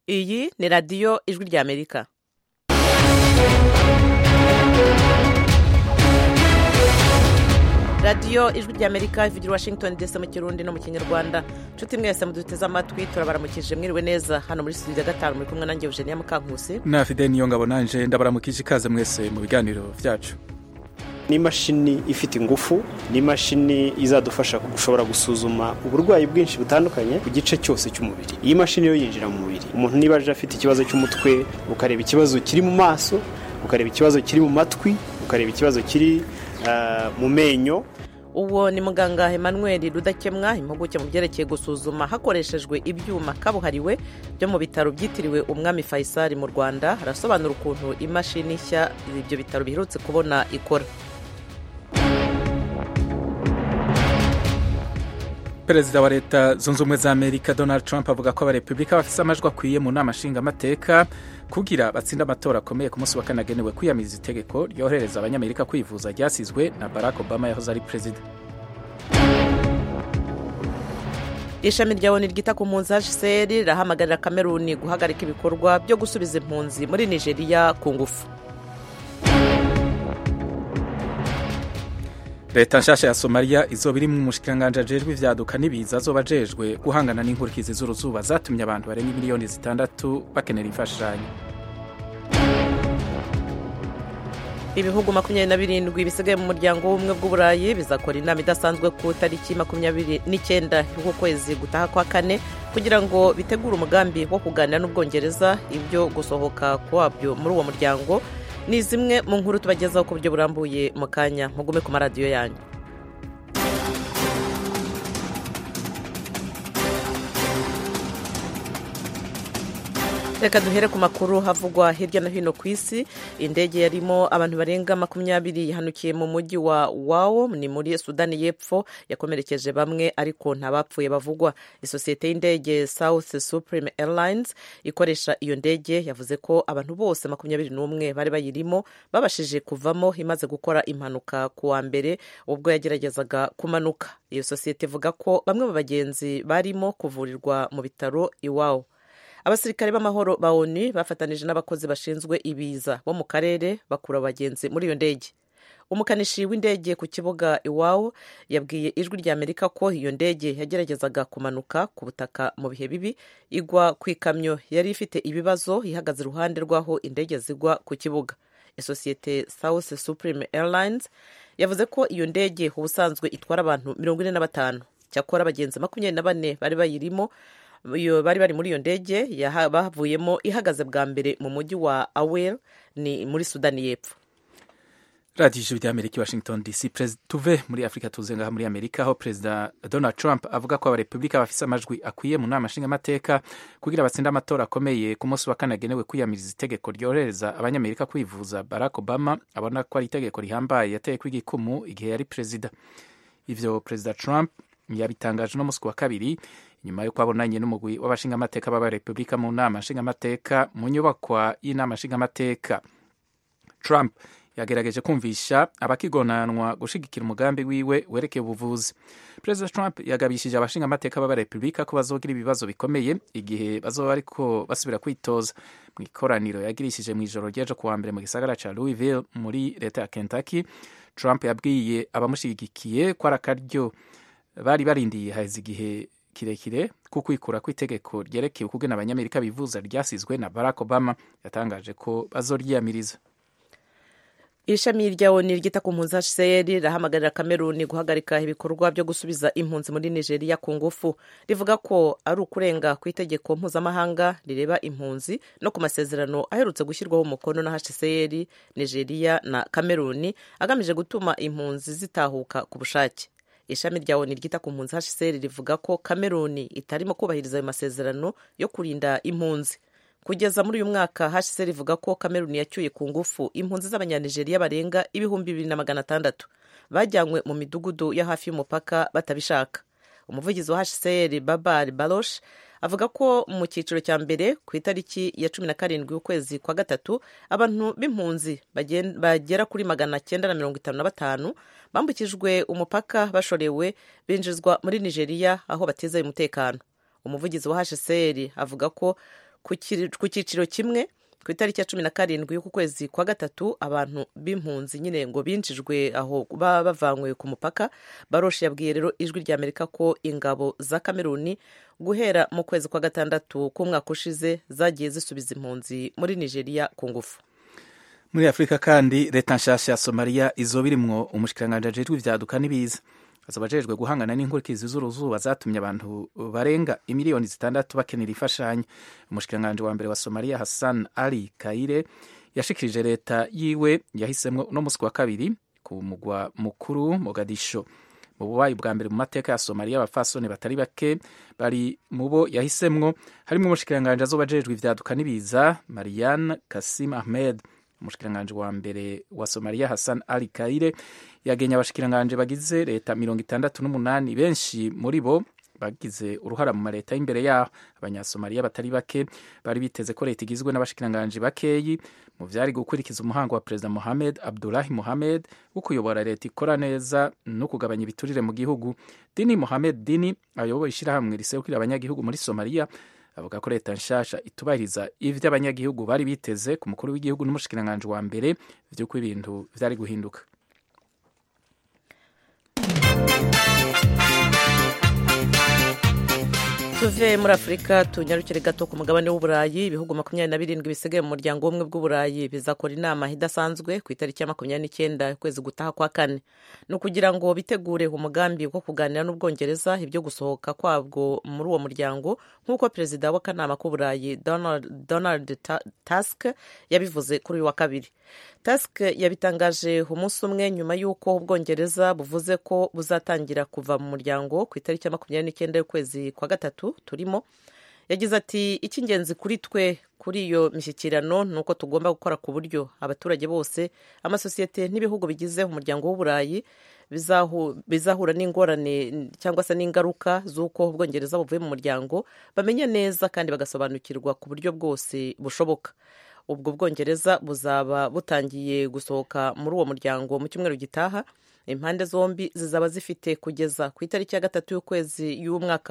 Iyi ni radiyo ijwi ry'Amerika. radiyo ijwi ry'Amerika ivugira Washington DC mu Kirundi no mu Kinyarwanda. Nshuti mwese muduteze amatwi turabaramukije mwiriwe neza hano muri studio ya 5 muri kumwe nanjye Eugenia Mukankusi na Fidel Niyongabo nanje ndabaramukije ikaze mwese mu biganiro vyacu. Ni imashini ifite ingufu, ni imashini izadufasha gushobora gusuzuma uburwayi bwinshi butandukanye ku gice cyose cy'umubiri. Iyi mashini yo yinjira mu mubiri. Umuntu niba aje afite ikibazo cy'umutwe, ukareba ikibazo kiri mu maso, ukareba ikibazo kiri mu matwi, ukareba ikibazo kiri mu menyo. Uwo ni muganga Emmanuel Rudakemwa, impuguke mu byerekeye gusuzuma hakoreshejwe ibyuma kabuhariwe byo mu bitaro byitiriwe Umwami Faisal mu Rwanda. Arasobanura ukuntu imashini nshya ibyo bitaro biherutse kubona ikora. Perezida wa leta zunze ubumwe za Amerika Donald Trump avuga ko abarepublika bafise amajwi akwiye mu nama nshingamateka kugira batsinda amatora akomeye ku munsi wa kane agenewe kwiyamiriza itegeko ryohereza abanyamerika kwivuza ryasizwe na Barack Obama yahoze ari perezida. Ishami rya ONU ryita ku mpunzi HCR rirahamagarira Cameroon guhagarika ibikorwa byo gusubiza impunzi muri Nigeria ku ngufu. Leta nshasha ya Somalia izoba iri mu mushikanganje ajejwe ivyaduka n'ibiza azoba ajejwe guhangana n'inkurikizi z'uruzuba zatumye abantu barenga miliyoni 6 bakenera imfashanyo. Ibihugu 27 bisigaye mu muryango w'ubumwe bw'Uburayi bizakora inama idasanzwe ku tariki 29 y'uko kwezi gutaha kwa kane kugira ngo bitegure umugambi wo kuganira n'Ubwongereza ibyo gusohoka kwabyo muri uwo muryango. Ni zimwe mu nkuru tubagezaho ku buryo burambuye mu kanya. Mugume ku maradiyo yanyu. Reka duhere ku makuru havugwa hirya no hino ku isi. Indege yarimo abantu barenga 20 yahanukiye mu mujyi wa Wau ni muri Sudani y'Epfo, yakomerekeje bamwe ariko nta bapfuye bavugwa. Isosiyete y'indege South Supreme Airlines ikoresha iyo ndege yavuze ko abantu bose 21 bari bayirimo babashije kuvamo imaze gukora impanuka ku wa mbere ubwo yageragezaga kumanuka. Iyo sosiyete ivuga ko bamwe mu bagenzi barimo kuvurirwa mu bitaro i Wau. Abasirikare b'amahoro ba ONU bafatanije n'abakozi bashinzwe ibiza bo mu karere bakura abagenzi muri iyo ndege. Umukanishi w'indege ku kibuga iwao yabwiye ijwi ry'Amerika ko iyo ndege yageragezaga kumanuka ku butaka mu bihe bibi igwa ku ikamyo yari ifite ibibazo ihagaze iruhande rw'aho indege zigwa ku kibuga. Isosiyete South Supreme Airlines yavuze ko iyo ndege ubusanzwe itwara abantu 45, cyakora abagenzi 24 bari bayirimo bari muri iyo ndege bavuyemo ihagaze bwa mbere mu mujyi wa Awel ni muri Sudani y'Epfo. Radio ijwi ry'Amerika Washington DC. Tuve muri Afrika tuze ngaha muri Amerika aho Perezida Donald Trump avuga ko abarepublika bafise amajwi akwiye mu nama nshingamateka kugira batsinda amatora akomeye ku munsi wa kane agenewe kwiyamiriza itegeko ryohereza abanyamerika kwivuza. Barack Obama abona ko ari itegeko rihambaye yateye kw'igikumu igihe yari perezida. Ivyo Perezida Trump yabitangaje no munsi wa kabiri nyuma yo kwabonanye n'umugwi w'abashingamateka b'abarepublika mu nama nshingamateka mu nyubakwa y'inama nshingamateka. Trump yagerageje kumvisha abakigonanwa gushigikira umugambi wiwe werekeye ubuvuzi. President Trump yagabishije abashingamateka b'abarepublika ko bazogira ibibazo bikomeye igihe bazoba ariko basubira kwitoza. Mu ikoraniro yagirishije mu ijoro ry'ejo kuwa mbere mu gisagara ca Louisville muri leta ya Kentucky, Trump yabwiye abamushigikiye ko arakaryo bari barindiye haheze igihe kirekire kukwikura kw'itegeko ryerekeye ukugena abanyamerika bivuza ryasizwe na Barack Obama. Yatangaje ko bazoryiyamiriza. Ishami rya ONU ryita ku mpunzi HCR rirahamagarira Cameroon guhagarika ibikorwa byo gusubiza impunzi muri Nigeria ku ngufu. Rivuga ko ari ukurenga ku itegeko mpuzamahanga rireba impunzi no ku masezerano aherutse gushyirwaho umukono na HCR, Nigeria na Cameroon agamije gutuma impunzi zitahuka ku bushake. Ishami rya ONU ryita ku mpunzi HCR rivuga ko Cameroon itarimo kubahiriza ayo masezerano yo kurinda impunzi. Kugeza muri uyu mwaka HCR rivuga ko Cameroon yacyuye ku ngufu impunzi z'abanyanigeria barenga 2600 bajyanywe mu midugudu ya hafi y'umupaka batabishaka. Umuvugizi wa HCR Babar Baloch avuga ko mu cyiciro cya mbere ku itariki ya 17 y'ukwezi kwa gatatu abantu b'impunzi bagera kuri 955 bambukijwe umupaka bashorewe binjizwa muri Nigeria aho bateza umutekano. Umuvugizi wa HCR avuga ko ku cyiciro kimwe ku itariki ya 17 y'uku kwezi kwa gatatu abantu b'impunzi nyine ngo binjijwe aho bavanywe ku mupaka. Baroshi yabwiye rero ijwi rya Amerika ko ingabo za Kameruni guhera mu kwezi kwa gatandatu k'umwaka ushize zagiye zisubiza impunzi muri Nigeria ku ngufu. Muri Afrika kandi leta nshasha ya Somalia izoba irimwo umushikiranganji ajejwe ivyaduka n'ibiza. Azoba ajejwe guhangana n'inkurikizi z'uruzuba zatumye abantu barenga imiliyoni 6 bakenera ifashanyo. Umushikiranganji wa mbere wa Somalia Hassan Ali Kaire yashikirije leta yiwe yahisemwo uno musi wa kabiri ku mugwa mukuru Mogadisho. Mu bubayi bwa mbere mu mateka ya Somalia abafasoni batari bake bari mubo yahisemwo harimo umushikiranganji azoba ajejwe ivyaduka n'ibiza Marian Kasim Ahmed. Umushikiranganji wa mbere wa Somalia Hassan Ali Kaire yagenya abashikiranganji bagize leta 68 benshi muri bo bagize uruhara mu mareta y'imbere yaho. Abanyasomalia batari bake bari biteze ko leta igizwe n'abashikiranganji bakeyi mu vyari gukurikiza umuhango wa President Mohamed Abdullahi Mohamed wo kuyobora leta ikora neza no kugabanya ibiturire mu gihugu. Dini Mohamed Dini ayoboye ishirahamwe riserukira abanyagihugu muri Somalia avuga ko leta nshasha itubahiriza ivyo abanyagihugu bari biteze ku mukuru w'igihugu n'umushikiranganji wa mbere vy'uko ibintu vyari guhinduka. Tuve muri Afrika tunyarukire gato ku mugabane w'Uburayi. Ibihugu 27 bisigaye mu muryango w'ubumwe bw'Uburayi bizakora inama idasanzwe ku itariki ya 29 kwezi gutaha kwa kane no kugira ngo bitegure umugambi wo kuganira n'Ubwongereza ibyo gusohoka kwabwo muri uwo muryango nk'uko perezida w'akanama k'Uburayi Donald Tusk yabivuze kuri uyu wa kabiri. Tusk yabitangaje umunsi umwe nyuma y'uko Ubwongereza buvuze ko buzatangira kuva mu muryango ku itariki ya 29 y'ukwezi kwa gatatu turimo. Yagize ati icy'ingenzi kuri twe kuri iyo mishyikirano ni uko tugomba gukora ku buryo abaturage bose, amasosiyete n'ibihugu bigize umuryango w'Uburayi bizahura n'ingorane cyangwa se n'ingaruka z'uko Ubwongereza buvuye mu muryango bamenya neza kandi bagasobanukirwa ku buryo bwose bushoboka. Ubwo Bwongereza buzaba butangiye gusohoka muri uwo muryango mu cyumweru gitaha. Impande zombi zizaba zifite kugeza ku itariki ya gatatu y'ukwezi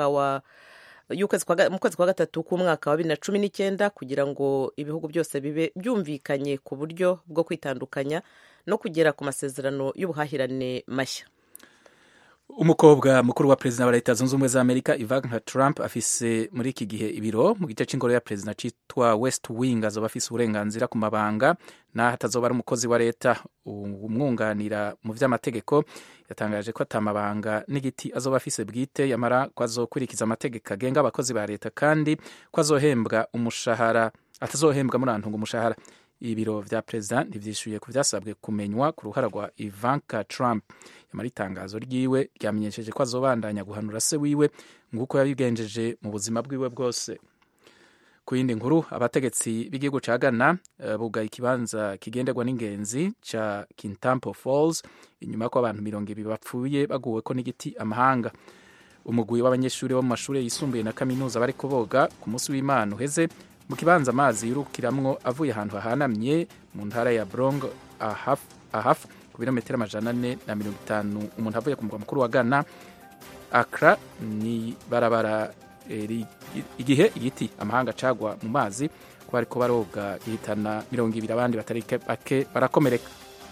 mu kwezi kwa gatatu k'umwaka wa 2019 kugira ngo ibihugu byose bibe byumvikanye ku buryo bwo kwitandukanya no kugera ku masezerano y'ubuhahirane mashya. Umukobwa mukuru wa perezida wa leta zunze ubumwe za Amerika Ivanka Trump afise muri iki gihe ibiro mu gice c'ingoro ya perezida citwa West Wing. Azoba afise uburenganzira ku mabanga naho atazoba ari umukozi wa leta. Umwunganira mu vy'amategeko yatangaje ko atamabanga n'igiti azoba afise bwite, yamara ko azokurikiza amategeko agenga abakozi ba leta kandi ko azohembwa umushahara, atazohembwa murantunga umushahara. Ibiro vya perezida ntivyishuye ku vyasabwe kumenywa ku ruhara rwa Ivanka Trump. Yamara itangazo ryiwe ryamenyesheje ko azobandanya guhanura se wiwe nguko yabigenjeje mu buzima bwiwe bwose. Ku yindi nkuru, abategetsi b'igihugu ca Ghana bugaye ikibanza kigenderwa n'ingenzi ca Kintampo Falls inyuma ko abantu 200 bapfuye baguweko n'igiti amahanga. Umugwi w'abanyeshuri bo mu mashuri yisumbuye na kaminuza bariko boga ku munsi w'Imana uheze mu kibanza amazi yurukiramwo avuye ahantu hahanamye mu ntara ya Brongo ahaf ku birometero 450 umuntu avuye ku mugwa mukuru wa Ghana Accra ni barabara igihe igiti amahanga cagwa mu mazi ko bariko baroga gihitana 200 abandi batari bake barakomereka.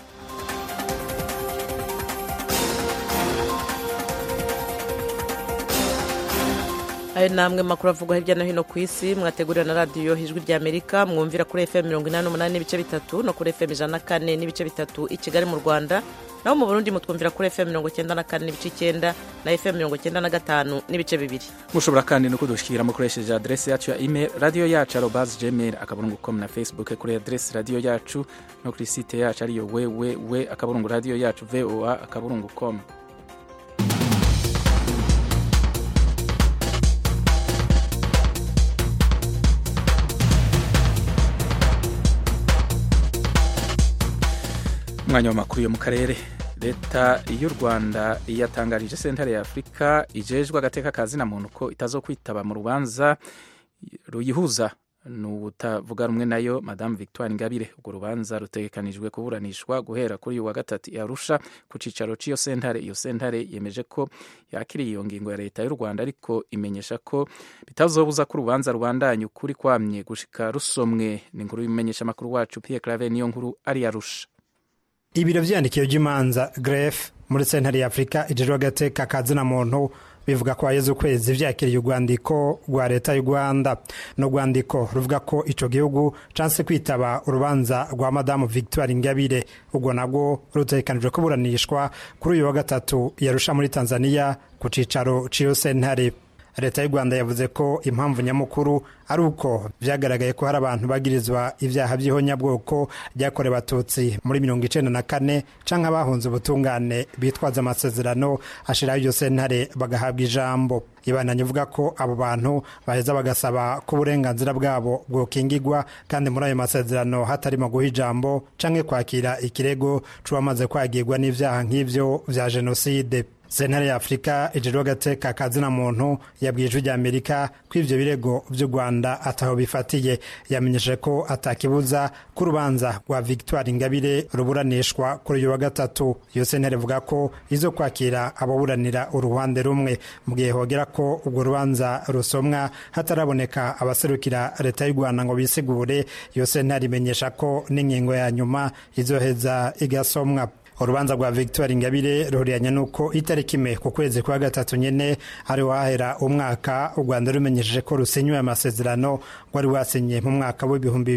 Ayo namwe makuru avugwa hirya no hino ku isi mwategurira na radio Ijwi rya Amerika, mwumvira kuri FM 88 n'ibice bitatu no kuri FM 104 n'ibice bitatu i Kigali mu Rwanda, naho mu Burundi mutwumvira kuri FM 94 n'ibice 9 na FM 95 n'ibice 2. Mushobora kandi no kudushikira mukoresheje adresse yacu ya email radio yacu@gmail.com na Facebook kuri adresse radio yacu no kuri site yacu ariyo www.radioyacu.voa.com. Mwanya w'amakuru yo mu karere. Leta y'u Rwanda yatangarije sentare ya Afrika ijejwe agateka kazina muntu ko itazokwitaba mu rubanza ruyihuza n'ubutavuga rumwe nayo Madame Victoire Ingabire. Urwo rubanza rutegekanijwe kuburanishwa guhera kuri uyu wa gatatu i Arusha ku cicaro c'iyo sentare. Iyo sentare yemeje ko yakiriye iyo ngingo ya leta y'u Rwanda, ariko imenyesha ko bitazobuza ko urubanza rubandanya ukuri kwamye gushika rusomwe. Ni inkuru y'imenyesha amakuru wacu Pierre Claver niyo nkuru ari Arusha. Ibiro vyandikiro by'imanza gref muri sentare ya Afrika ijejwe agateka kazina muntu bivuga ko haheze ukwezi vyakiriye urwandiko rwa leta y'u Rwanda. No rwandiko ruvuga ko ico gihugu canse kwitaba urubanza rwa Madame Victoire Ingabire. Ubwo nabwo rutegekanijwe kuburanishwa kuri uyu wa gatatu yarusha muri Tanzania ku cicaro c'iyo sentare. Leta y'u Rwanda yavuze ko impamvu nyamukuru ari uko vyagaragaye ko hari abantu bagirizwa ivyaha vy'ihonyabwoko ryakorewe Abatutsi muri 1994 canke abahunze ubutungane bitwaza amasezerano ashiraho iyo sentare bagahabwa ijambo. Ibananye ivuga ko abo bantu baheza bagasaba ko uburenganzira bwabo bwokingirwa, kandi muri ayo masezerano hatarimo guha ijambo canke kwakira ikirego c'uwamaze kwagirwa n'ivyaha nk'ivyo vya jenoside. Sentare ya Afrika ijejwe agateka kazina muntu yabwiye Ijwi ry'Amerika ko ivyo birego vy'u Rwanda ataho bifatiye. Yamenyeshe ko atakibuza ko urubanza rwa Victoire Ingabire ruburanishwa kuri uyu wa gatatu. Iyo sentare ivuga ko izo kwakira ababuranira uruhande rumwe, mu gihe hogera ko urwo rubanza rusomwa hataraboneka abaserukira leta y'u Rwanda ngo bisigure. Iyo sentare imenyesha ko n'ingingo ya nyuma izoheza igasomwa. Urubanza rwa Victoire Ingabire ruhuriyanye nuko itariki imwe ku kwezi kwa gatatu nyene ari wahera umwaka u Rwanda rumenyesheje ko rusinywe amasezerano wari wasinye mu mwaka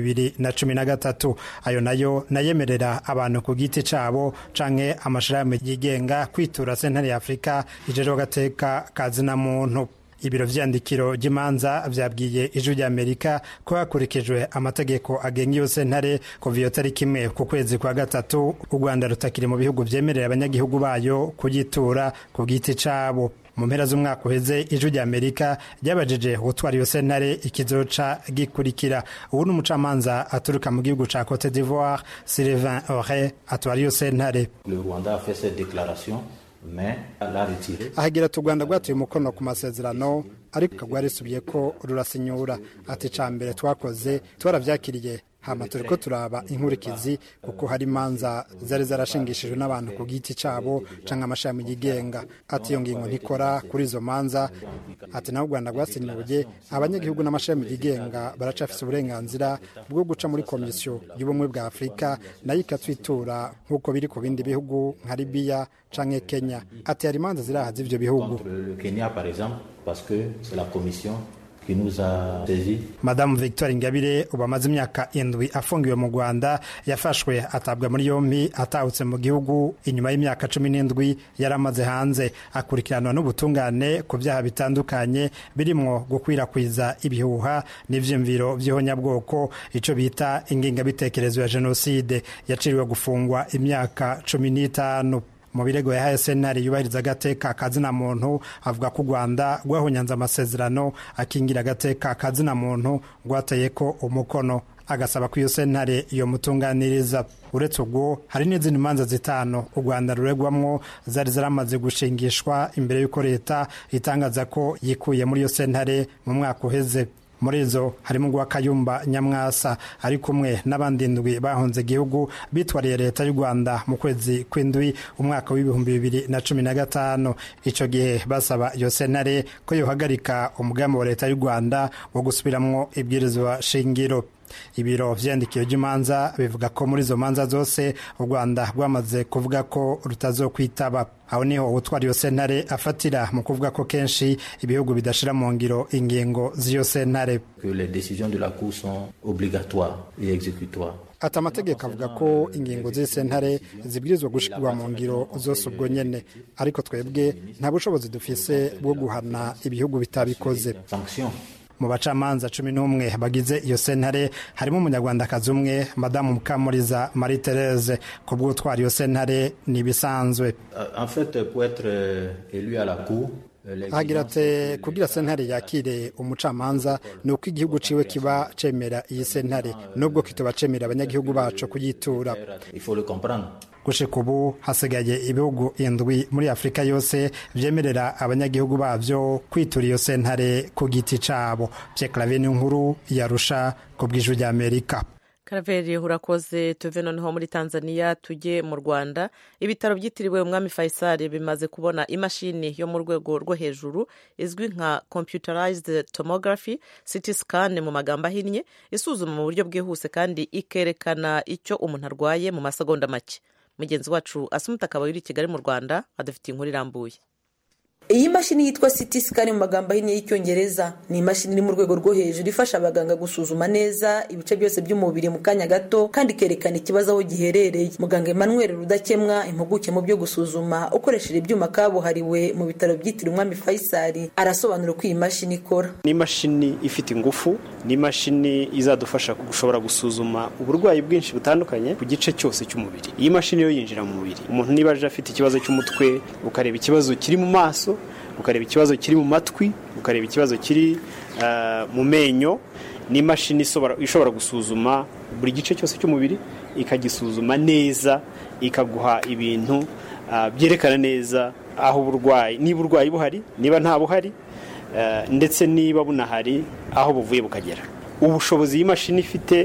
w'2013. Ayo nayo nayemerera abantu ku giti cabo canke amashirahamwe yigenga kwitura sentare ya Afrika ijejwe agateka kazina muntu. Ibiro vyandikiro ry'imanza vyabwiye Ijwi ry'Amerika ko hakurikijwe amategeko agenga iyo sentare kuva iyo tariki imwe ku kwezi kwa gatatu u Rwanda rutakiri mu bihugu vyemerera abanyagihugu bayo kugitura ku giti cabo. Mu mpera z'umwaka uheze Ijwi ry'Amerika ryabajije gutwara iyo sentare ikizoca gikurikira. Ubu n'umucamanza aturuka mu gihugu ca Cote d'Ivoire, Sylvain Auré, atwara iyo sentare. Le Rwanda a fait cette déclaration. Ahagira ati u Rwanda rwatuye umukono ku masezerano, ariko rwarisubiye ko rurasinyura. Ati ca mbere twakoze twaravyakiriye, hama turiko turaba inkurikizi kuko hari imanza zari zarashingishijwe n'abantu ku giti cabo canke amashami yigenga. Ati iyo ngingo ntikora kuri izo manza. Ati naho u Rwanda rwasinyuye, abanyagihugu n'amashami yigenga baracafise uburenganzira bwo guca muri komisiyo y'ubumwe bwa Afrika nayo ikatwitura nk'uko biri ku bindi bihugu nka Libya canke Kenya. Ati hari imanza ziraha z'ivyo bihugu. Kenya par exemple parce que c'est la commission qui nous a saisi. Madame Victoire Ingabire ubu amaze imyaka 7 afungiwe mu Rwanda. Yafashwe atabwa muri yompi atahutse mu gihugu inyuma y'imyaka 17 yaramaze hanze. Akurikiranwa n'ubutungane ku byaha bitandukanye birimo gukwirakwiza ibihuha n'ivyimviro vy'ihonyabwoko, ico bita ingengabitekerezo ya jenoside. Yaciriwe gufungwa imyaka 15. Mu birego yahaye sentare yubahiriza agateka kazina muntu avuga ko u Rwanda rwahonyanze amasezerano akingira agateka kazina muntu rwateye ko umukono, agasaba ko iyo sentare iyo mutunganiriza. Uretse ubwo hari n'izindi manza zitanu u Rwanda ruregwamwo zari zaramaze gushingishwa imbere y'uko leta itangaza ko yikuye muri iyo sentare mu mwaka uheze. Muri izo harimo Gwa Kayumba Nyamwasa ari kumwe n'abandi ndwi bahonze igihugu bitwariye leta y'u Rwanda mu kwezi kw'indwi umwaka w'2015. Ico gihe basaba iyo sentare ko yohagarika umugambi wa leta y'u Rwanda wo gusubiramwo ibwirizwa shingiro. Ibiro vyandikiro ry'imanza bivuga ko muri izo manza zose u Rwanda rwamaze kuvuga ko rutazokwitaba. Aho niho utwara iyo sentare afatira mu kuvuga ko kenshi ibihugu bidashira mu ngiro ingingo z'iyo sentare. Que les décisions de la Cour sont obligatoires et exécutoires. Ati amategeko avuga ko ingingo z'isentare zibwirizwa gushirwa mu ngiro zose ubwo nyene, ariko twebwe nta bushobozi dufise bwo guhana ibihugu bitabikoze. Sanction. Mu bacamanza 11 bagize iyo sentare harimo umunyarwandakazi umwe, Madamu Mukamuriza Marie Thérèse. Ku bw'utwara iyo sentare ni bisanzwe. En fait, pour être élu à la Cour, agira ati kugira sentare yakire umucamanza ni uko igihugu ciwe kiba cemera iyi sentare, nubwo kitoba cemera abanyagihugu bacu kuyitura. Il faut le comprendre. gushika ubu hasigaye ibihugu indwi muri Afrika yose vyemerera abanyagihugu bavyo kwitura iyo sentare ku giti cabo. Pierre Claver Nkuru yarusha ku bw'ijwi rya Amerika. Karaveri urakoze. Tuve noneho muri Tanzania tujye mu Rwanda. Ibitaro byitiriwe Umwami Faisal bimaze kubona imashini yo mu rwego rwo hejuru izwi nka computerized tomography CT scan mu magambo ahinnye, isuzuma mu buryo bwihuse kandi ikerekana icyo umuntu arwaye mu masegonda make. Mugenzi wacu Asumuta Kabaye uri Kigali mu Rwanda adafite inkuru irambuye. Iyi mashini yitwa CT scan mu magambo ahinnye y'Icyongereza ni imashini iri mu rwego rwo hejuru ifasha abaganga gusuzuma neza ibice byose by'umubiri mu kanya gato kandi kerekana ikibazo aho giherereye. Muganga Emmanuel Rudakemwa, impuguke mu byo gusuzuma ukoresheje ibyuma kabuhariwe mu bitaro byitiriwe Umwami Faisal, arasobanura uko iyi mashini ikora. Ni imashini ifite ingufu, ni imashini izadufasha gushobora gusuzuma uburwayi bwinshi butandukanye ku gice cyose cy'umubiri. Iyi mashini yo yinjira mu mubiri, umuntu niba aje afite ikibazo cy'umutwe ukareba ikibazo kiri mu maso, ukareba ikibazo kiri mu matwi, ukareba ikibazo kiri mu menyo, ni imashini ishobora gusuzuma buri gice cyose cy'umubiri, ikagisuzuma neza, ikaguha ibintu byerekana neza aho uburwayi, niba uburwayi buhari, niba nta buhari, ndetse niba bunahari aho buvuye bukagera. Ubushobozi y'imashini ifite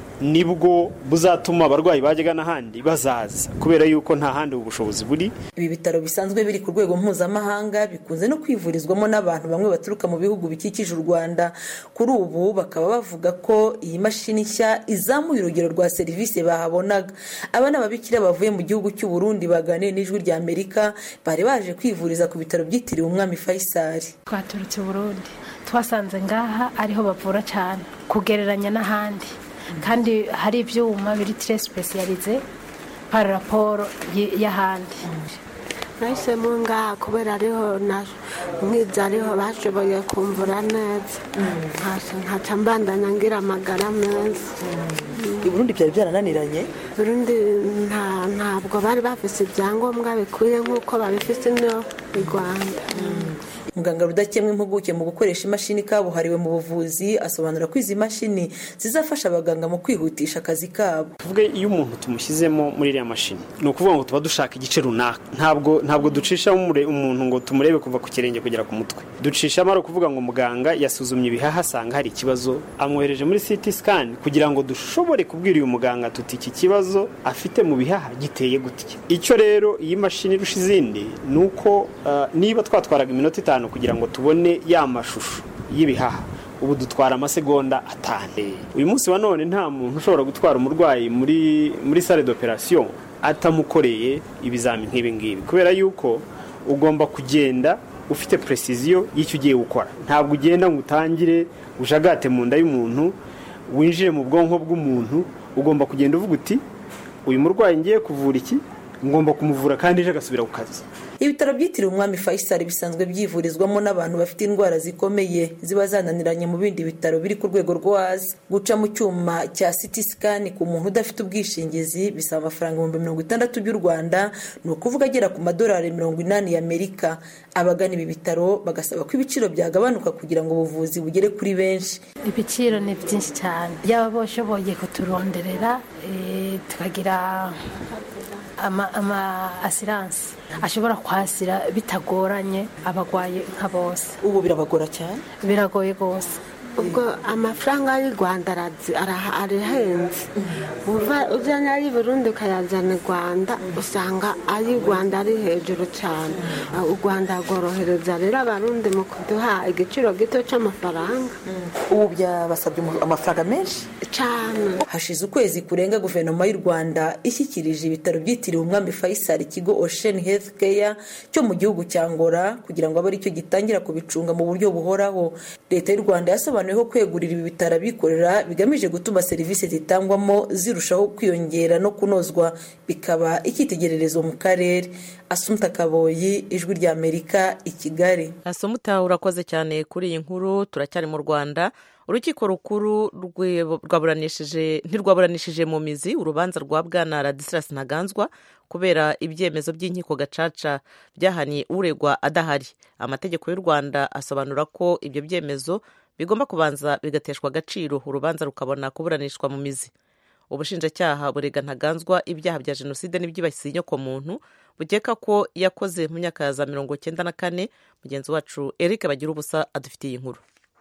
nibwo buzatuma abarwayi bajyaga n'ahandi bazaza, kubera yuko nta handi ubushobozi buri. Ibi bitaro bisanzwe biri ku rwego mpuzamahanga bikunze no kwivurizwamo n'abantu bamwe baturuka mu bihugu bikikije u Rwanda. Kuri ubu bakaba bavuga ko iyi mashini nshya izamuye urugero rwa serivisi bahabonaga. Abana babikira bavuye mu gihugu cy'u Burundi baganiriye n'ijwi rya Amerika bari baje kwivuriza ku bitaro byitiriwe Umwami Faisal. Twaturutse Burundi, twasanze ngaha ariho bavura cyane kugereranya n'ahandi, kandi hari ibyuma biri très spécialisé par rapport y'ahandi. Nahisemo ngaha kubera ariho mwiza ariho bashoboye kumvura neza, nkaca mbandanya ngira amagara meza. I Burundi byari byarananiranye? Burundi ntabwo bari bafise ibyangombwa bikwiye nk'uko babifise no mu Rwanda. Muganga Rudakemwa, impuguke mu gukoresha imashini kabuhariwe mu buvuzi, asobanura ko izi mashini zizafasha abaganga mu kwihutisha akazi kabo. Tuvuge iyo umuntu tumushyizemo muri iriya mashini, ni ukuvuga ngo tuba dushaka igice runaka. Ntabwo ducisha umuntu ngo tumurebe kuva ku kirenge kugera ku mutwe. Ducishamo ari ukuvuga ngo muganga yasuzumye ibihaha asanga hari ikibazo, amwohereje muri CT scan kugira ngo dushobore kubwira uyu muganga tuti iki kibazo afite mu bihaha giteye gutya. Icyo rero iyi mashini irusha izindi ni uko niba twatwaraga iminota 5 kugira ngo tubone ya mashusho y'ibihaha, ubu dutwara amasegonda 5. Uyu munsi wa none nta muntu ushobora gutwara umurwayi muri salle d'operation atamukoreye ibizami nk'ibi ngibi, kubera yuko ugomba kugenda ufite precision y'icyo ugiye gukora. Ntabwo ugenda ngo utangire ujagate mu nda y'umuntu, winjire mu bwonko bw'umuntu. Ugomba kugenda uvuga uti uyu murwayi ngiye kuvura iki, ngomba kumuvura kandi ejo agasubira ku kazi. Ibitaro byitiriwe Umwami Faisal bisanzwe byivurizwamo n'abantu bafite indwara zikomeye ziba zananiranye mu bindi bitaro biri ku rwego rwo hasi. Guca mu cyuma cya CT scan ku muntu udafite ubwishingizi bisaba amafaranga 60,000 by'u Rwanda, ni ukuvuga agera ku madolari 80 y'Amerika. Abagana ibi bitaro bagasaba ko ibiciro byagabanuka kugira ngo ubuvuzi bugere kuri benshi. Ibiciro ni byinshi cyane, yaba boshoboye kuturonderera tukagira ama assurance ashobora kwasira bitagoranye abagwaye nka bose. Ubu birabagora cyane? Biragoye gose. Ubwo amafaranga y'u Rwanda arahenze. Ujyanye ari Burundi ukayazana Rwanda usanga ari Rwanda ari hejuru cyane. U Rwanda rworohereza rero abarundi mu kuduha igiciro gito cy'amafaranga. Ubu byabasabye amafaranga menshi cyane. Hashize ukwezi kurenga guverinoma y'u Rwanda ishyikirije ibitaro byitiriwe Umwami Faisal ikigo Ocean Health Care cyo mu gihugu cya Angola kugira ngo abe ari cyo gitangira kubicunga mu buryo buhoraho. Leta y'u Rwanda yasobanuye ko kwegurira ibi bitaro bikorera bigamije gutuma serivisi zitangwamo zirushaho kwiyongera no kunozwa, bikaba icyitegererezo mu karere. Asumuta Kaboyi, ijwi rya Amerika, i Kigali. Asumuta, urakoze cyane kuri iyi nkuru. Turacyari mu Rwanda. Urukiko rukuru ntirwaburanishije mu mizi urubanza rwa Bwana Ladislas Ntaganzwa kubera ibyemezo by'inkiko gacaca byahaniye uregwa adahari. Amategeko y'u Rwanda asobanura ko ibyo byemezo bigomba kubanza bigateshwa agaciro urubanza rukabona kuburanishwa mu mizi. ubushinjacyaha burega Ntaganzwa ibyaha bya jenoside n'ibyibasiye inyokomuntu bukeka ko yakoze mu myaka ya za 1994. Mugenzi wacu Eric Bagirubusa adufitiye inkuru.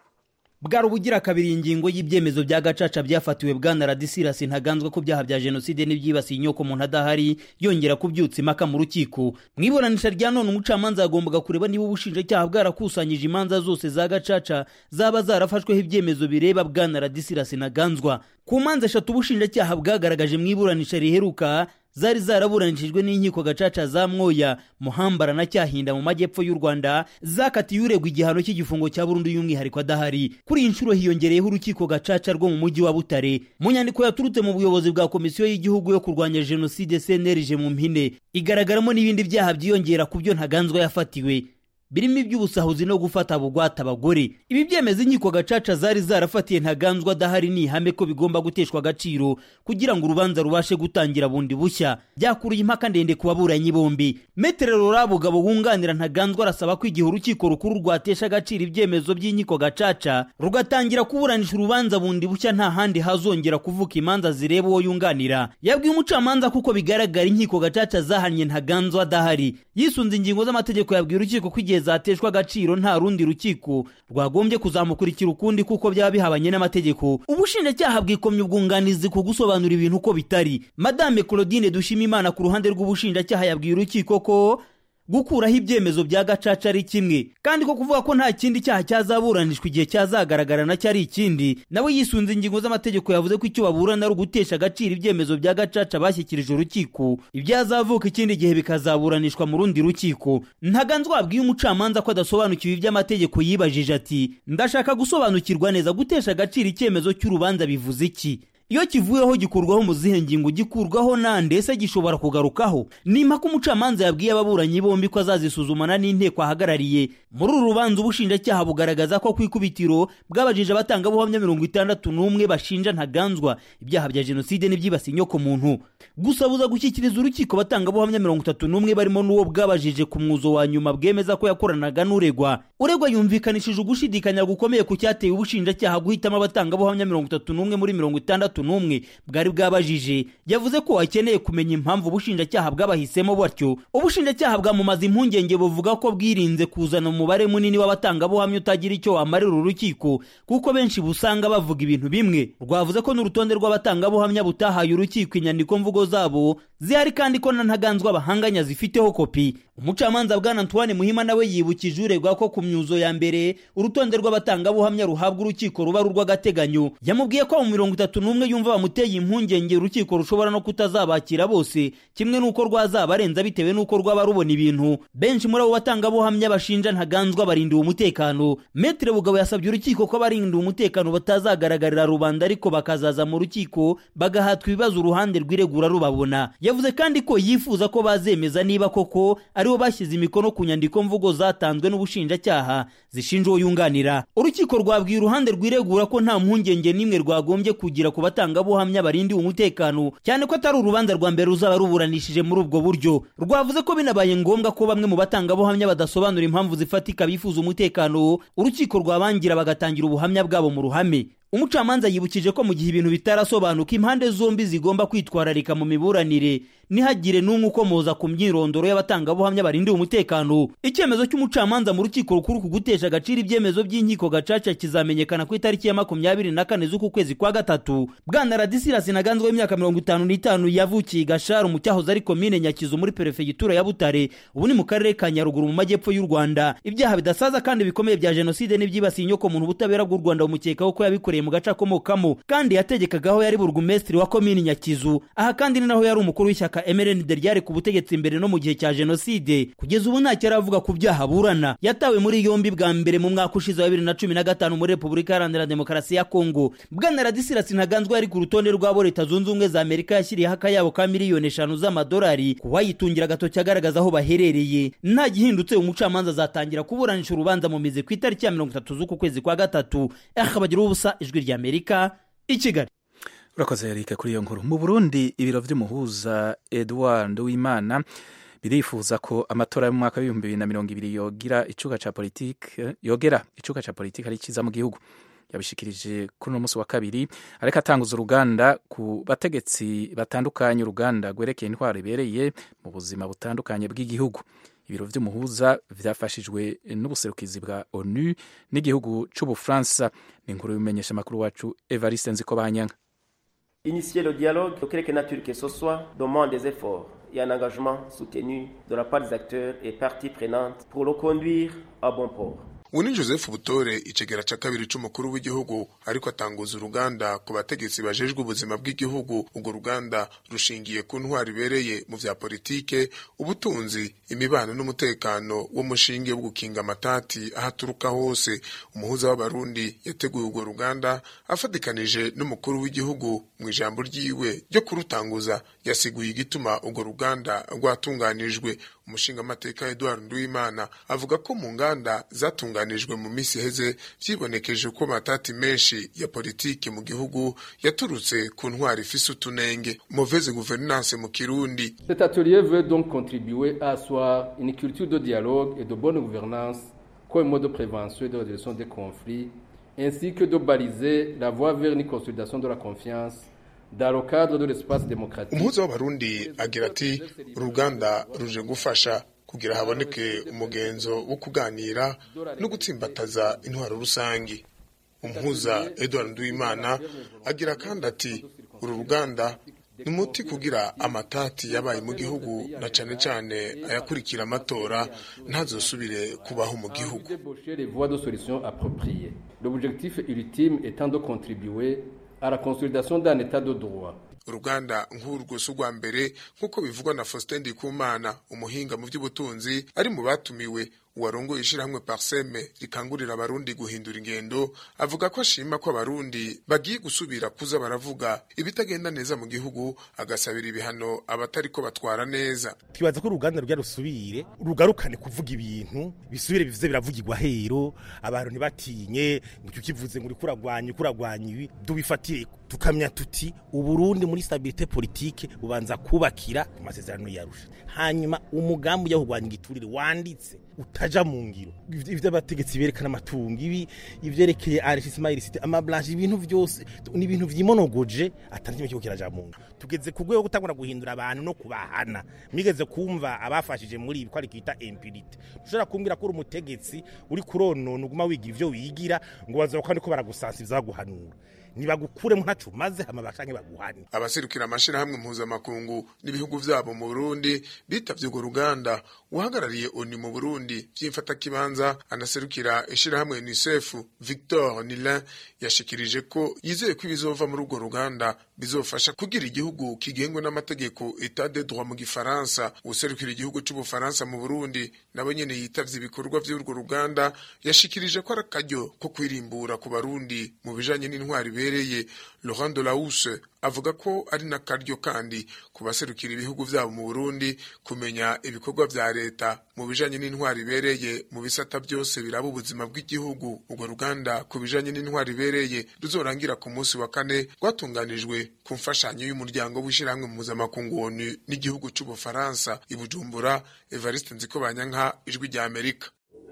Bwari ubugira kabiri ingingo y'ibyemezo bya gacaca byafatiwe bwana Ladislas Ntaganzwa ku byaha bya jenoside n'ibyibasiye inyokomuntu adahari yongera kubyutsa impaka mu rukiko. Mu iburanisha rya none umucamanza yagombaga kureba niba ubushinjacyaha bwarakusanyije imanza zose za gacaca zaba zarafashweho ibyemezo bireba bwana Ladislas Ntaganzwa. Ku manza 3 ubushinjacyaha bwagaragaje mu iburanisha riheruka zari zaraburanishijwe n'inkiko gacaca za Mwoya, Muhambara na Cyahinda mu majyepfo y'u Rwanda zakatiye uregwa igihano cy'igifungo cya burundu y'umwihariko adahari. Kuri inshuro hiyongereyeho urukiko gacaca rwo mu mujyi wa Butare. Mu nyandiko yaturutse mu buyobozi bwa komisiyo y'igihugu yo kurwanya jenoside CNLG mu mpine igaragaramo n'ibindi byaha byiyongera ku byo Ntaganzwa yafatiwe, birimo iby'ubusahuzi no gufata bugwata abagore. Ibi byemeza inkiko gacaca zari zarafatiye Ntaganzwa adahari ni ihame ko bigomba guteshwa agaciro kugira ngo urubanza rubashe gutangira bundi bushya. Byakuruye impaka ndende ku baburanyi bombi. Metere Rurabugabo wunganira Ntaganzwa arasaba ko igihe urukiko rukuru rwatesha agaciro ibyemezo by'inkiko gacaca rugatangira kuburanisha urubanza bundi bushya nta handi hazongera kuvuka imanza zireba uwo yunganira. Yabwiye umucamanza kuko bigaragara inkiko gacaca zahanye Ntaganzwa adahari. Yisunze ingingo z'amategeko yabwiye urukiko ko igihe zateshwa agaciro nta rundi rukiko rwagombye kuzamukurikira ukundi kuko byaba bihabanye n'amategeko. Ubushinjacyaha bwikomye ubwunganizi ku gusobanura ibintu uko bitari. Madame Claudine Dushimimana ku ruhande rw'ubushinjacyaha yabwiye urukiko ko gukuraho ibyemezo bya gacaca ari kimwe kandi ko kuvuga ko nta kindi cyaha cyazaburanishwa igihe cyazagaragara na cyari ikindi. Nawe yisunze ingingo z'amategeko yavuze ko icyo baburana ari ugutesha agaciro ibyemezo bya gacaca bashyikirije urukiko, ibyazavuka ikindi gihe bikazaburanishwa mu rundi rukiko. Ntaganzwa abwiye umucamanza ko adasobanukiwe iby'amategeko, yibajije ati ndashaka gusobanukirwa neza gutesha agaciro icyemezo cy'urubanza bivuze iki? Iyo kivuyeho gikurwaho mu zihe ngingo gikurwaho nande ese gishobora kugarukaho? Ni impaka umucamanza yabwiye ababuranyi bombi ko azazisuzumana n'inteko ahagarariye. Muri uru rubanza ubushinjacyaha bugaragaza ko ku ikubitiro bwabajije abatangabuhamya 61 bashinja Ntaganzwa ibyaha bya jenoside n'ibyibasiye inyokomuntu. Gusa buza gushyikiriza urukiko abatangabuhamya 31 barimo n'uwo bwabajije ku mwuzo wa nyuma bwemeza ko yakoranaga n'uregwa. Uregwa yumvikanishije ugushidikanya gukomeye ku cyateye ubushinjacyaha guhitamo abatangabuhamya 31 muri 60 bwari bwabajije. Yavuze ko akeneye kumenya impamvu ubushinjacyaha bwabahisemo batyo. Ubushinjacyaha bwamumaze impungenge buvuga ko bwirinze kuzana umubare munini w'abatangabuhamya utagira icyo wamarira urukiko kuko benshi busanga bavuga ibintu bimwe. Rwavuze ko n'urutonde rw'abatangabuhamya butahaye urukiko inyandiko mvugo zabo zihari kandi ko na Ntaganzwa bahanganya zifiteho kopi. Umucamanza bwana Antoine Muhima nawe yibukije uregwa ko ku myuzo ya mbere urutonde rw'abatangabuhamya ruhabwa urukiko ruba rw'agateganyo. Yamubwiye ko mu 31 yumva bamuteye impungenge urukiko rushobora no kutazabakira bose, kimwe nuko rwazabarenza bitewe nuko rwaba rubona ibintu. Benshi muri abo batangabuhamya bashinja Ntaganzwa barindiwe umutekano. Metre Bugabo yasabye urukiko ko barindiwe umutekano batazagaragarira rubanda ariko bakazaza mu rukiko bagahatwa ibibazo uruhande rw'iregura rubabona. Yavuze kandi ko yifuza ko bazemeza niba koko aribo bashyize imikono ku nyandiko mvugo zatanzwe n'ubushinjacyaha zishinja uwo yunganira. Urukiko rwabwiye uruhande rw'iregura ko nta mpungenge nimwe rwagombye kugira ku batangabuhamya barindiwe umutekano, cyane ko atari urubanza rwa mbere ruzaba ruburanishije muri ubwo buryo. Rwavuze ko binabaye ngombwa ko bamwe mu batangabuhamya badasobanura impamvu zifatika bifuza umutekano, urukiko rwabangira bagatangira ubuhamya bwabo mu ruhame. Umucamanza yibukije ko mu gihe ibintu bitarasobanuka impande zombi zigomba kwitwararika mu miburanire nihagire n'umwe ukomoza ku myirondoro y'abatangabuhamya barindiwe umutekano. Icyemezo cy'umucamanza mu rukiko rukuru kugutesha agaciro ibyemezo by'inkiko gacaca kizamenyekana ku itariki ya 24 z'uku kwezi kwa gatatu. Bwana Ladislas Ntaganzwa w'imyaka 55 yavukiye Gasharu mu cyahoze ari komine Nyakizu muri perefegitura ya Butare, ubu ni mu karere ka Nyaruguru mu majyepfo y'u Rwanda. Ibyaha bidasaza kandi bikomeye bya jenoside n'ibyibasiye inyokomuntu ubutabera bw'u Rwanda bumukekaho ko yabikoreye mu gace akomokamo kandi yategekagaho yari burugumesitiri wa komini Nyakizu. Aha kandi ni naho yari umukuru w'ishyaka MRND ryari ku butegetsi imbere no mu gihe cya jenoside. Kugeza ubu ntacyo aravuga ku byaha burana. Yatawe muri yombi bwa mbere mu mwaka ushize wa 2015 muri Repubulika Iharanira Demokarasi ya Kongo. Bwana Ladislas Ntaganzwa yari ku rutonde rw'abo Leta Zunze Ubumwe za Amerika yashyiriyeho akayabo ka miliyoni 5 z'amadolari kuwayitungira agatoki agaragaza aho baherereye. Nta gihindutse umucamanza azatangira kuburanisha urubanza mu mizi ku itariki ya 30 z'uku kwezi kwa gatatu. Akabagira ubusa ijwi rya Amerika i Kigali. Urakoze Eric kuri iyo nkuru. Mu Burundi ibiro vy'umuhuza Edouard Nduwimana birifuza ko amatora yo mu mwaka wa 2020 yogera icuka ca politike ari ciza mu gihugu. yabishikirije kuri uno munsi wa kabiri ariko atanguza uruganda ku bategetsi batandukanye, uruganda rwerekeye intwaro ibereye mu buzima butandukanye bw'igihugu. Ibiro vy'umuhuza vyafashijwe n'ubuserukizi bwa ONU n'igihugu c'Ubufaransa. Ni inkuru y'umenyesha makuru wacu Evariste Nzikobanyanga. Initier le dialogue de quelque nature que ce soit demande des efforts et un engagement soutenu de la part des acteurs et parties prenantes pour le conduire à bon port. Wuni Joseph Butore icegera ca kabiri c'umukuru w'igihugu ariko atanguza uruganda ku bategetsi bajejwe ubuzima bw'igihugu. Urwo ruganda rushingiye ku ntwaro ibereye mu vya politike, ubutunzi, imibano n'umutekano w'umushinge wo gukinga amatati ahaturuka hose. Umuhuza w'abarundi yateguye urwo ruganda afatikanije n'umukuru w'igihugu. Mu ijambo ryiwe ryo kurutanguza yasiguye igituma urwo ruganda rwatunganijwe. Umushinga amateka Edouard Nduwimana avuga ko mu nganda zatunganijwe mu misi heze vyibonekeje ko amatati menshi ya politike mu gihugu yaturutse ku ntwaro ifise utunenge. Mauvaise gouvernance mu Kirundi. Cet atelier veut donc contribuer à asseoir une culture de dialogue et de bonne gouvernance comme mode de prévention et de résolution des conflits, ainsi que de baliser la voie vers une consolidation de la confiance dans le cadre de l'espace démocratique. Umuhuza w'abarundi agira ati uruganda ruje gufasha kugira haboneke umugenzo wo kuganira no gutsimbataza intwaro rusangi. Umuhuza Edouard Nduwimana agira kandi ati uru ruganda ni muti kugira amatati yabaye mu gihugu na cane cane ayakurikira amatora ntazosubire kubaho mu gihugu. L'objectif ultime étant de contribuer à la consolidation d'un état de droit. Uruganda nk'urwo sugwa mbere nkuko bivugwa na Faustin Ndikumana umuhinga mu by'ubutunzi ari mu batumiwe. Uwarongoye ishirahamwe Parseme rikangurira abarundi guhindura ingendo avuga ko ashima ko abarundi bagiye gusubira kuza baravuga ibitagenda neza mu gihugu, agasabira ibihano abatari ko batwara neza. Twibaza ko uruganda rujya rusubire rugarukane kuvuga ibintu bisubire bivuze biravugirwa hero, abantu ntibatinye ngo ukivuze ngo kuragwanya ibi dubifatire tukamya tuti uburundi muri stabilité politique bubanza kubakira ku masezerano yarusha, hanyuma umugambi yo kugwanya igiturire wanditse utaja mu ngiro. Ivyo abategetsi berekana amatungo ibi ivyerekeye enrichissement illicite amablanche ibintu vyose ni ibintu vyimonogoje atandikime kiko kiraja mu ngiro. Tugeze ku rwego gutangura guhindura abantu no kubahana. Migeze kumva abafashije muri ibi ko ari kwita impunity. Ushobora kumbwira ko uri umutegetsi uri kuronona uguma wigira ivyo wigira ngo bazoka ndiko baragusansiza guhanura. Nibagukure mu ntacu maze amabashange baguhani. Abaserukira amashirahamwe mpuzamakungu n'ibihugu vyabo mu Burundi bitavye urwo ruganda. Uhagarariye ONU mu Burundi vyimfata kibanza anaserukira ishirahamwe UNICEF Victor Nilin yashikirije ko yizeye ko ibizova muri urwo ruganda bizofasha kugira igihugu kigengwe n'amategeko Etat de droit mu Gifaransa. Userukira igihugu c'Ubufaransa mu Burundi nabo nyene yitavye ibikorwa vy'urwo ruganda yashikirije ko arakaryo ko kwirimbura ku Barundi mu bijanye n'intwari ibereye. Laurent Delahousse avuga ko ari nakaryo kandi kubaserukira ibihugu vyabo mu Burundi kumenya ibikorwa vya leta mu bijanye n'intwari ibereye mu bisata byose biraba ubuzima bw'igihugu. Urwo ruganda ku bijanye n'intwari ibereye ruzorangira ku munsi wa kane rwatunganijwe ku mfashanyo y'umuryango w'ishirahamwe mpuzamakungu ONU n'igihugu c'Ubufaransa i Bujumbura. Evariste Nzikobanyanka, Ijwi rya Amerika.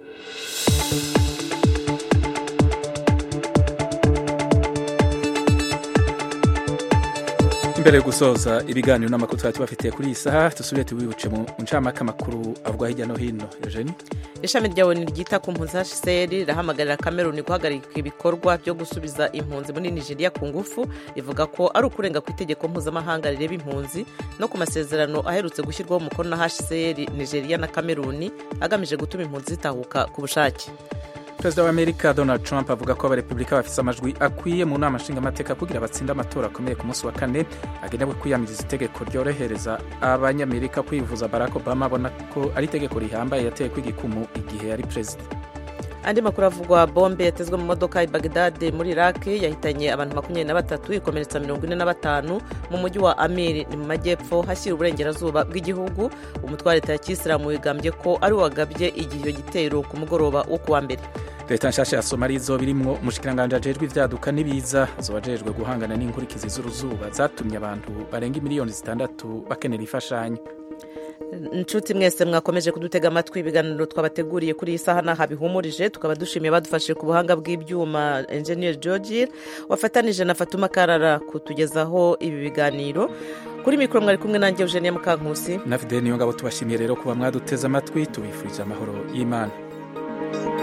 Imbere gusoza ibiganiro n'amakuru twari tubafitiye kuri iyi saha dusubire tubibuce mu ncamake amakuru avugwa hirya no hino. Eugenie, ishami rya ONU ryita ku mpunzi HCR rirahamagara Cameroon guhagarika ibikorwa byo gusubiza impunzi muri Nigeria ku ngufu, rivuga ko ari ukurenga ku itegeko mpuzamahanga rireba impunzi no ku masezerano aherutse gushyirwaho umukono na HCR, Nigeria na Cameroon agamije gutuma impunzi zitahuka ku bushake. Perezida wa Amerika Donald Trump avuga ko abarepublika bafise amajwi akwiye mu nama nshingamateka kugira batsinda amatora akomeye ku munsi wa kane agenewe kwiyamiriza itegeko ryorohereza abanyamerika kwivuza. Barack Obama abona ko ari itegeko rihambaye yateye kw'igikumu igihe yari perezida. Andi makuru avugwa, bombe yatezwe mu modoka i Baghdad muri Iraq yahitanye abantu 23 ikomeretsa 45 mu mujyi wa Amir ni mu majyepfo hashyira uburengerazuba bw'igihugu. Umutwe wa leta ya Kisilamu wigambye ko ari wagabye igihe gitero ku mugoroba wo kuwa mbere. Leta nshasha ya Somalia izoba irimwo umushikiranganje ajejwe ivyaduka n'ibiza azobajejwe guhangana n'inkurikizi z'uruzuba zatumye abantu barenga miliyoni 6 bakenera ifashanyo. inshuti mwese mwakomeje kudutega amatwi ibiganiro twabateguriye kuri iyi saha n'aha bihumurije tukaba dushimiye badufashe ku buhanga bw'ibyuma Engineer George wafatanije na Fatuma Karara kutugezaho ibi biganiro kuri mikoro mwari kumwe nanjye Eugenie Mukankusi na Fidel Niyongabo tubashimiye rero kuba mwaduteza amatwi tubifurije amahoro y'Imana.